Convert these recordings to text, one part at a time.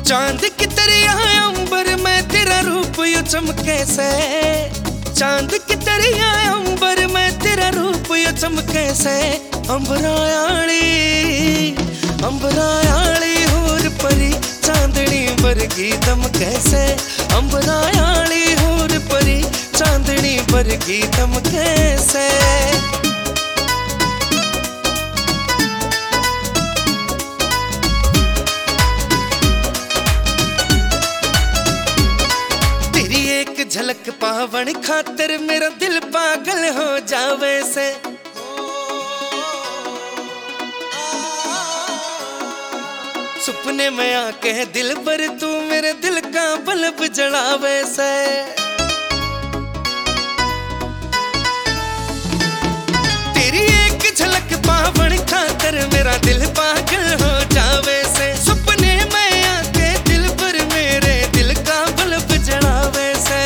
चांद की तरह अंबर में तेरा रूप यू चमके से, चांद की तरह अंबर में तेरा रूप यू चमके से। अंबरायाली अंबरायाली होर परी चांदनी वर्गी दमके से, अंबरायाली होर परी चांदनी वर्गी दमके से। झलक पावन खातिर मेरा दिल पागल हो जावे से। सपने में आके दिल पर तू मेरे दिल का बल्ब जलावे से। तेरी एक झलक पावन खातिर मेरा दिल पागल हो जावे से। सपने में आके दिल पर मेरे दिल का बल्ब जलावे से।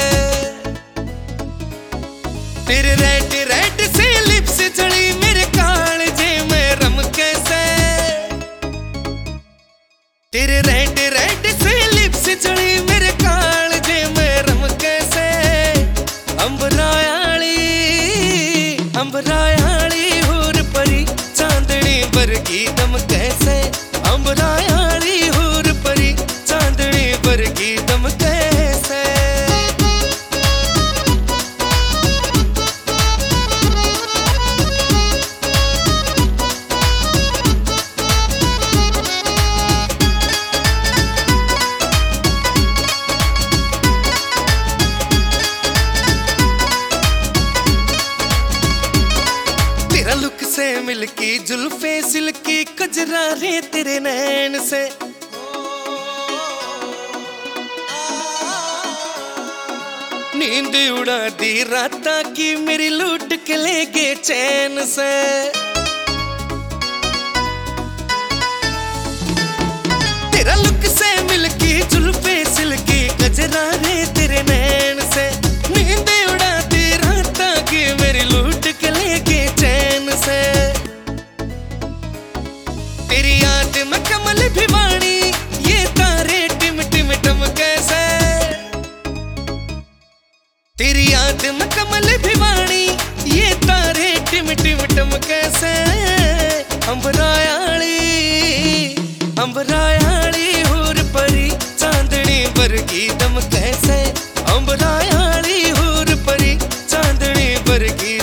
तेरे रेड रेड से लिप्स जड़ी मेरे कालजे में रम कैसे। तेरे रेड रेड से लिप्स जड़ी मेरे कालजे में रम कैसे। अंबरायाली अंबरायाली होर परी चांदनी वर्गी दम कैसे। अंबरायाली होर परी चांदनी वर्गी दम कैसे। लुक से मिलकी जुल्फे सिल्की कजरा रे तेरे नैन से। नींद उड़ा दी राता की मेरी लूट के ले गए चैन से। तेरा लुक से मिलकी जुल्फे सिल्की कजरा रे तेरे नैन से। नींद उड़ा दी राता की मेरी लूट के ले गए चैन से। तेरी याद में कमल भिवानी ये तारे टिम टिम टम कैसे। तेरी याद में कमल भिवानी ये तारे टिम टिम टम कैसे। अंबरायाली अंबरायाली होर परी चांदनी वर्गी दम कैसे। अंबरायाली होर परी चांदनी वर्गी